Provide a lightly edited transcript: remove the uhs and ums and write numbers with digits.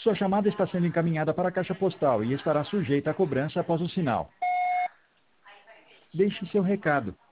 Sua chamada está sendo encaminhada para a caixa postal e estará sujeita a cobrança após o sinal. Deixe seu recado.